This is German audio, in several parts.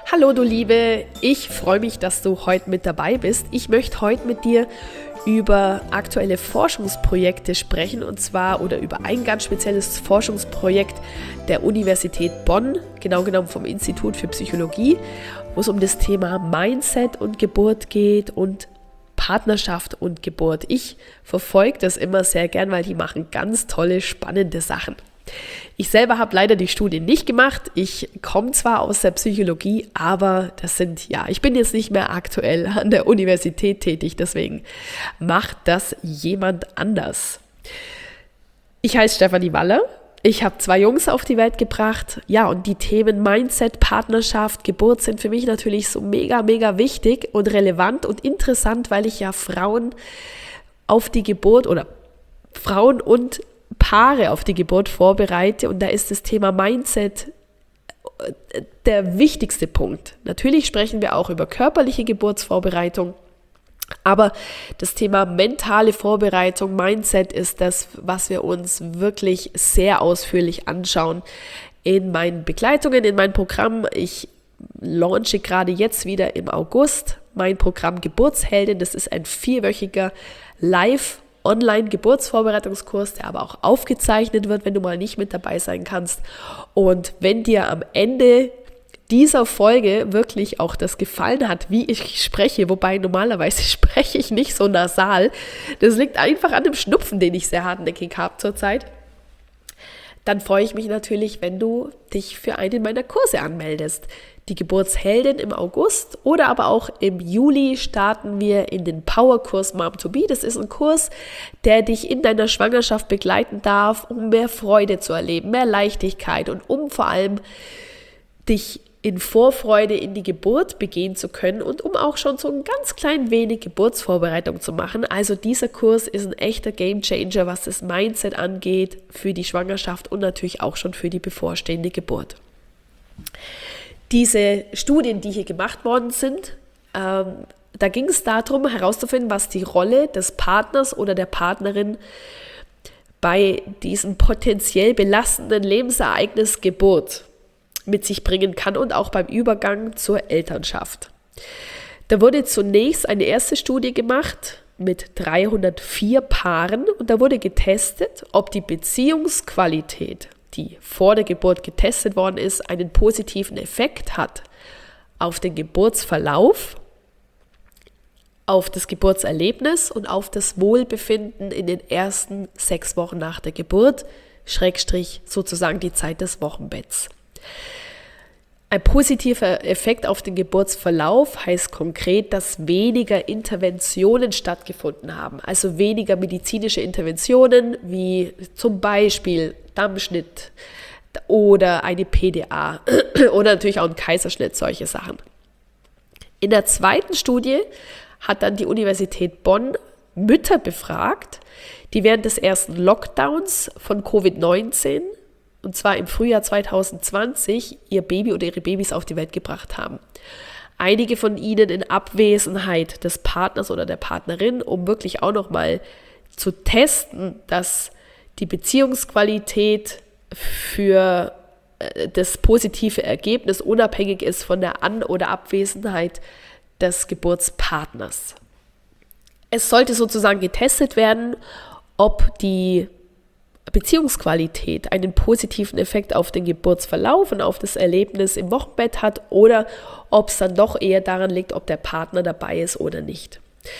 Hallo du Liebe, ich freue mich, dass du heute mit dabei bist. Ich möchte heute mit dir über aktuelle Forschungsprojekte sprechen und zwar über ein ganz spezielles Forschungsprojekt der Universität Bonn, genau genommen vom Institut für Psychologie, wo es um das Thema Mindset und Geburt geht und Partnerschaft und Geburt. Ich verfolge das immer sehr gern, weil die machen ganz tolle, spannende Sachen. Ich selber habe leider die Studie nicht gemacht. Ich komme zwar aus der Psychologie, aber ich bin jetzt nicht mehr aktuell an der Universität tätig, deswegen macht das jemand anders. Ich heiße Stefanie Waller. Ich habe 2 Jungs auf die Welt gebracht. Ja, und die Themen Mindset, Partnerschaft, Geburt sind für mich natürlich so mega, mega wichtig und relevant und interessant, weil ich ja Frauen auf die Geburt oder Frauen und Paare auf die Geburt vorbereite und da ist das Thema Mindset der wichtigste Punkt. Natürlich sprechen wir auch über körperliche Geburtsvorbereitung, aber das Thema mentale Vorbereitung, Mindset ist das, was wir uns wirklich sehr ausführlich anschauen in meinen Begleitungen, in meinem Programm. Ich launche gerade jetzt wieder im August mein Programm Geburtsheldin. Das ist ein 4-wöchiger Online-Geburtsvorbereitungskurs, der aber auch aufgezeichnet wird, wenn du mal nicht mit dabei sein kannst. Und wenn dir am Ende dieser Folge wirklich auch das gefallen hat, wie ich spreche, wobei normalerweise spreche ich nicht so nasal, das liegt einfach an dem Schnupfen, den ich sehr hartnäckig habe zurzeit, dann freue ich mich natürlich, wenn du dich für einen meiner Kurse anmeldest. Die Geburtsheldin im August oder aber auch im Juli starten wir in den Powerkurs Mom to Be. Das ist ein Kurs, der dich in deiner Schwangerschaft begleiten darf, um mehr Freude zu erleben, mehr Leichtigkeit und um vor allem dich in Vorfreude in die Geburt begehen zu können und um auch schon so ein ganz klein wenig Geburtsvorbereitung zu machen. Also dieser Kurs ist ein echter Gamechanger, was das Mindset angeht für die Schwangerschaft und natürlich auch schon für die bevorstehende Geburt. Diese Studien, die hier gemacht worden sind, da ging es darum, herauszufinden, was die Rolle des Partners oder der Partnerin bei diesem potenziell belastenden Lebensereignis Geburt mit sich bringen kann und auch beim Übergang zur Elternschaft. Da wurde zunächst eine erste Studie gemacht mit 304 Paaren und da wurde getestet, ob die Beziehungsqualität, die vor der Geburt getestet worden ist, einen positiven Effekt hat auf den Geburtsverlauf, auf das Geburtserlebnis und auf das Wohlbefinden in den ersten 6 Wochen nach der Geburt, / sozusagen die Zeit des Wochenbetts. Ein positiver Effekt auf den Geburtsverlauf heißt konkret, dass weniger Interventionen stattgefunden haben, also weniger medizinische Interventionen wie zum Beispiel Dammschnitt oder eine PDA oder natürlich auch ein Kaiserschnitt, solche Sachen. In der zweiten Studie hat dann die Universität Bonn Mütter befragt, die während des ersten Lockdowns von Covid-19 und zwar im Frühjahr 2020, ihr Baby oder ihre Babys auf die Welt gebracht haben. Einige von ihnen in Abwesenheit des Partners oder der Partnerin, um wirklich auch nochmal zu testen, dass die Beziehungsqualität für das positive Ergebnis unabhängig ist von der An- oder Abwesenheit des Geburtspartners. Es sollte sozusagen getestet werden, ob die Beziehungsqualität einen positiven Effekt auf den Geburtsverlauf und auf das Erlebnis im Wochenbett hat oder ob es dann doch eher daran liegt, ob der Partner dabei ist oder nicht.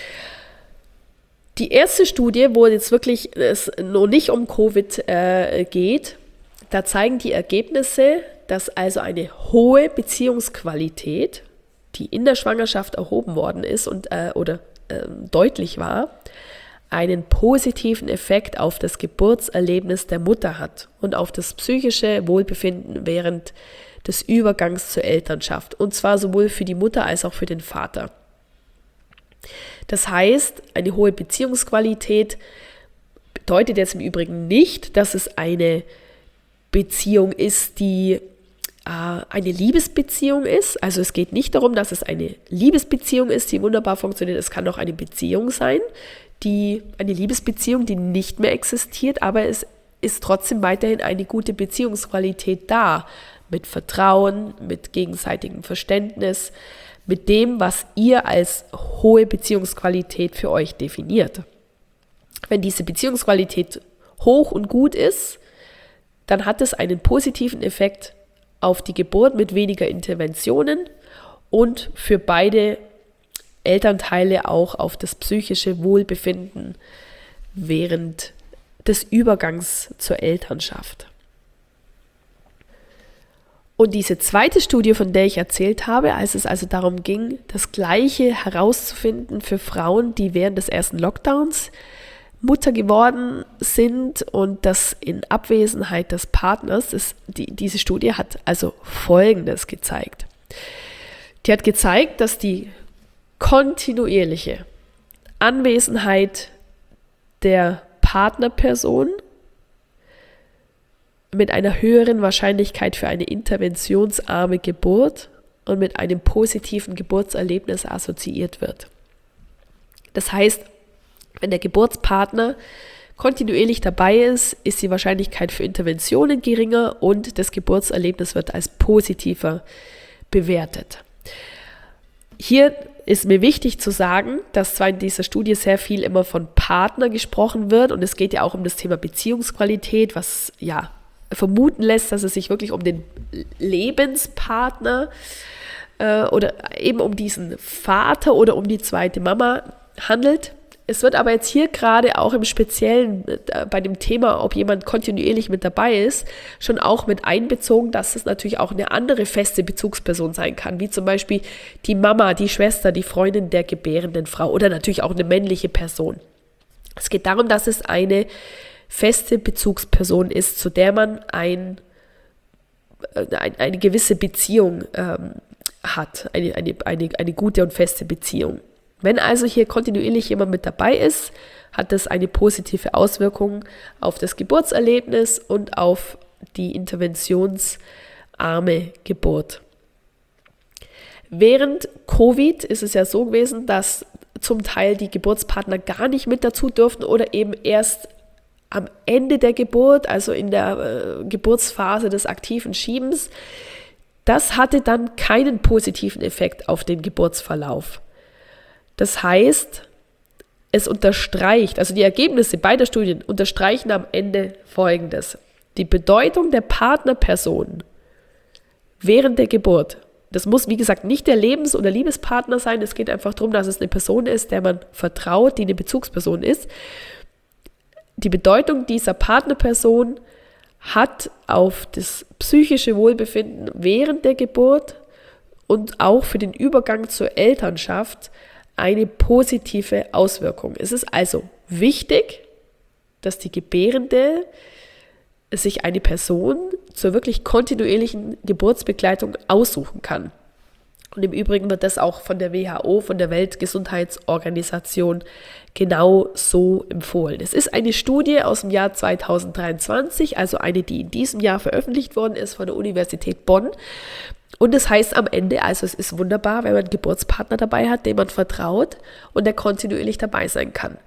Die erste Studie, wo jetzt wirklich es noch nicht um Covid geht, da zeigen die Ergebnisse, dass also eine hohe Beziehungsqualität, die in der Schwangerschaft erhoben worden ist und deutlich war, einen positiven Effekt auf das Geburtserlebnis der Mutter hat und auf das psychische Wohlbefinden während des Übergangs zur Elternschaft. Und zwar sowohl für die Mutter als auch für den Vater. Das heißt, eine hohe Beziehungsqualität bedeutet jetzt im Übrigen nicht, dass es eine Beziehung ist, die eine Liebesbeziehung ist. Also es geht nicht darum, dass es eine Liebesbeziehung ist, die wunderbar funktioniert. Es kann auch eine Beziehung sein, eine Liebesbeziehung, die nicht mehr existiert, aber es ist trotzdem weiterhin eine gute Beziehungsqualität da. mit Vertrauen, mit gegenseitigem Verständnis, mit dem, was ihr als hohe Beziehungsqualität für euch definiert. Wenn diese Beziehungsqualität hoch und gut ist, dann hat es einen positiven Effekt auf die Geburt mit weniger Interventionen und für beide Elternteile auch auf das psychische Wohlbefinden während des Übergangs zur Elternschaft. Und diese zweite Studie, von der ich erzählt habe, als es also darum ging, das Gleiche herauszufinden für Frauen, die während des ersten Lockdowns Mutter geworden sind und das in Abwesenheit des Partners, diese Studie hat also Folgendes gezeigt. Die hat gezeigt, dass die kontinuierliche Anwesenheit der Partnerperson mit einer höheren Wahrscheinlichkeit für eine interventionsarme Geburt und mit einem positiven Geburtserlebnis assoziiert wird. Das heißt, wenn der Geburtspartner kontinuierlich dabei ist, ist die Wahrscheinlichkeit für Interventionen geringer und das Geburtserlebnis wird als positiver bewertet. Hier ist mir wichtig zu sagen, dass zwar in dieser Studie sehr viel immer von Partner gesprochen wird und es geht ja auch um das Thema Beziehungsqualität, was ja vermuten lässt, dass es sich wirklich um den Lebenspartner oder eben um diesen Vater oder um die zweite Mama handelt. Es wird aber jetzt hier gerade auch im Speziellen bei dem Thema, ob jemand kontinuierlich mit dabei ist, schon auch mit einbezogen, dass es natürlich auch eine andere feste Bezugsperson sein kann, wie zum Beispiel die Mama, die Schwester, die Freundin der gebärenden Frau oder natürlich auch eine männliche Person. Es geht darum, dass es eine feste Bezugsperson ist, zu der man eine gewisse Beziehung hat, eine gute und feste Beziehung. Wenn also hier kontinuierlich jemand mit dabei ist, hat das eine positive Auswirkung auf das Geburtserlebnis und auf die interventionsarme Geburt. Während Covid ist es ja so gewesen, dass zum Teil die Geburtspartner gar nicht mit dazu durften oder eben erst am Ende der Geburt, also in der Geburtsphase des aktiven Schiebens. Das hatte dann keinen positiven Effekt auf den Geburtsverlauf. Das heißt, es unterstreicht, also die Ergebnisse beider Studien unterstreichen am Ende Folgendes. Die Bedeutung der Partnerperson während der Geburt, das muss wie gesagt nicht der Lebens- oder Liebespartner sein, es geht einfach darum, dass es eine Person ist, der man vertraut, die eine Bezugsperson ist. Die Bedeutung dieser Partnerperson hat auf das psychische Wohlbefinden während der Geburt und auch für den Übergang zur Elternschaft eine positive Auswirkung. Es ist also wichtig, dass die Gebärende sich eine Person zur wirklich kontinuierlichen Geburtsbegleitung aussuchen kann. Und im Übrigen wird das auch von der WHO, von der Weltgesundheitsorganisation, genau so empfohlen. Es ist eine Studie aus dem Jahr 2023, also eine, die in diesem Jahr veröffentlicht worden ist von der Universität Bonn. Und das heißt am Ende, also es ist wunderbar, wenn man einen Geburtspartner dabei hat, dem man vertraut und der kontinuierlich dabei sein kann.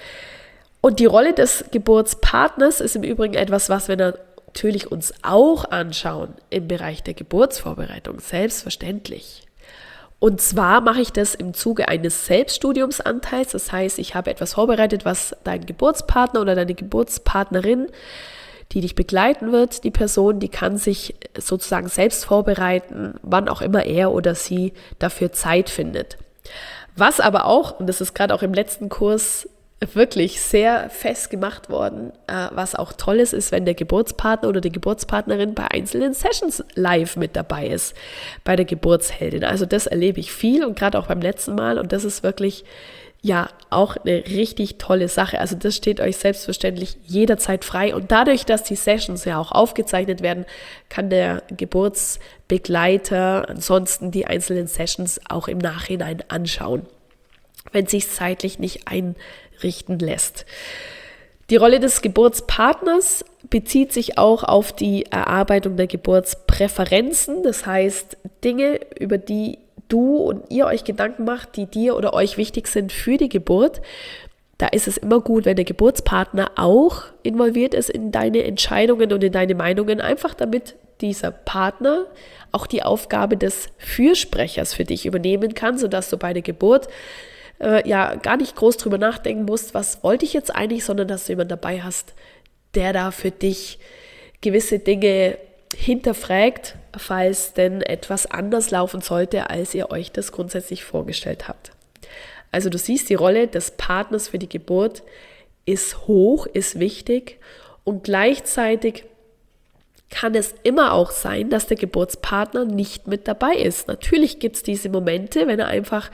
Und die Rolle des Geburtspartners ist im Übrigen etwas, was wir natürlich uns auch anschauen im Bereich der Geburtsvorbereitung, selbstverständlich. Und zwar mache ich das im Zuge eines Selbststudiumsanteils, das heißt, ich habe etwas vorbereitet, was dein Geburtspartner oder deine Geburtspartnerin, die dich begleiten wird, die Person, die kann sich sozusagen selbst vorbereiten, wann auch immer er oder sie dafür Zeit findet. Was aber auch, und das ist gerade auch im letzten Kurs wirklich sehr fest gemacht worden, was auch toll ist, wenn der Geburtspartner oder die Geburtspartnerin bei einzelnen Sessions live mit dabei ist, bei der Geburtsheldin. Also das erlebe ich viel und gerade auch beim letzten Mal und das ist wirklich ja auch eine richtig tolle Sache. Also das steht euch selbstverständlich jederzeit frei und dadurch, dass die Sessions ja auch aufgezeichnet werden, kann der Geburtsbegleiter ansonsten die einzelnen Sessions auch im Nachhinein anschauen, wenn es sich zeitlich nicht einrichten lässt. Die Rolle des Geburtspartners bezieht sich auch auf die Erarbeitung der Geburtspräferenzen, das heißt Dinge, über die du und ihr euch Gedanken macht, die dir oder euch wichtig sind für die Geburt. Da ist es immer gut, wenn der Geburtspartner auch involviert ist in deine Entscheidungen und in deine Meinungen, einfach damit dieser Partner auch die Aufgabe des Fürsprechers für dich übernehmen kann, sodass du bei der Geburt gar nicht groß drüber nachdenken musst, was wollte ich jetzt eigentlich, sondern dass du jemanden dabei hast, der da für dich gewisse Dinge hinterfragt, falls denn etwas anders laufen sollte, als ihr euch das grundsätzlich vorgestellt habt. Also du siehst, die Rolle des Partners für die Geburt ist hoch, ist wichtig und gleichzeitig kann es immer auch sein, dass der Geburtspartner nicht mit dabei ist. Natürlich gibt es diese Momente, wenn er einfach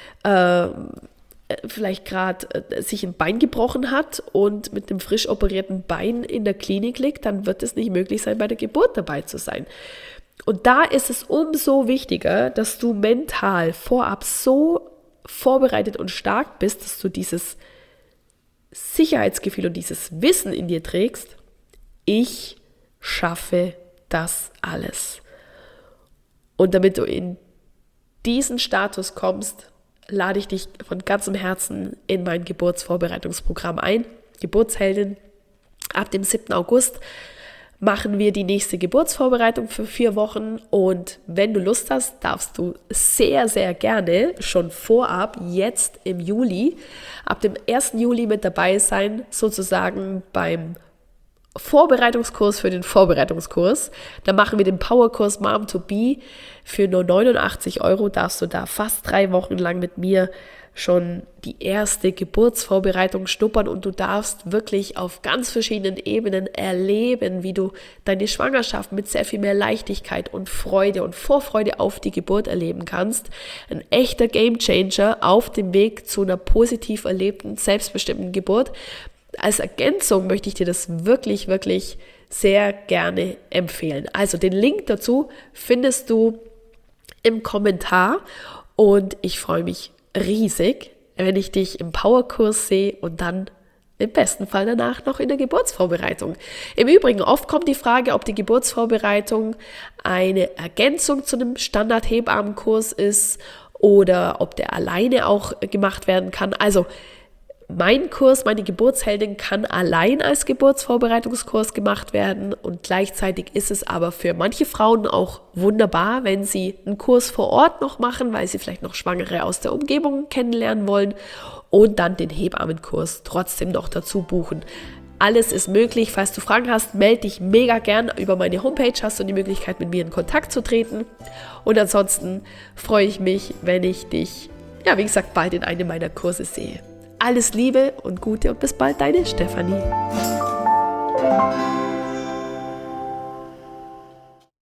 vielleicht gerade sich ein Bein gebrochen hat und mit einem frisch operierten Bein in der Klinik liegt, dann wird es nicht möglich sein, bei der Geburt dabei zu sein. Und da ist es umso wichtiger, dass du mental vorab so vorbereitet und stark bist, dass du dieses Sicherheitsgefühl und dieses Wissen in dir trägst, ich schaffe das alles. Und damit du in diesen Status kommst, lade ich dich von ganzem Herzen in mein Geburtsvorbereitungsprogramm ein. Geburtsheldin. Ab dem 7. August machen wir die nächste Geburtsvorbereitung für 4 Wochen und wenn du Lust hast, darfst du sehr, sehr gerne schon vorab jetzt im Juli, ab dem 1. Juli mit dabei sein, sozusagen beim Vorbereitungskurs für den Vorbereitungskurs. Da machen wir den Powerkurs Mom to Be. Für nur 89 € darfst du da fast 3 Wochen lang mit mir schon die erste Geburtsvorbereitung schnuppern und du darfst wirklich auf ganz verschiedenen Ebenen erleben, wie du deine Schwangerschaft mit sehr viel mehr Leichtigkeit und Freude und Vorfreude auf die Geburt erleben kannst. Ein echter Gamechanger auf dem Weg zu einer positiv erlebten, selbstbestimmten Geburt. Als Ergänzung möchte ich dir das wirklich, wirklich sehr gerne empfehlen. Also den Link dazu findest du im Kommentar und ich freue mich riesig, wenn ich dich im Powerkurs sehe und dann im besten Fall danach noch in der Geburtsvorbereitung. Im Übrigen, oft kommt die Frage, ob die Geburtsvorbereitung eine Ergänzung zu einem Standard-Hebammenkurs ist oder ob der alleine auch gemacht werden kann. Also mein Kurs, meine Geburtsheldin, kann allein als Geburtsvorbereitungskurs gemacht werden und gleichzeitig ist es aber für manche Frauen auch wunderbar, wenn sie einen Kurs vor Ort noch machen, weil sie vielleicht noch Schwangere aus der Umgebung kennenlernen wollen und dann den Hebammenkurs trotzdem noch dazu buchen. Alles ist möglich. Falls du Fragen hast, melde dich mega gern. Über meine Homepage hast du die Möglichkeit, mit mir in Kontakt zu treten. Und ansonsten freue ich mich, wenn ich dich, wie gesagt, bald in einem meiner Kurse sehe. Alles Liebe und Gute und bis bald, deine Stefanie.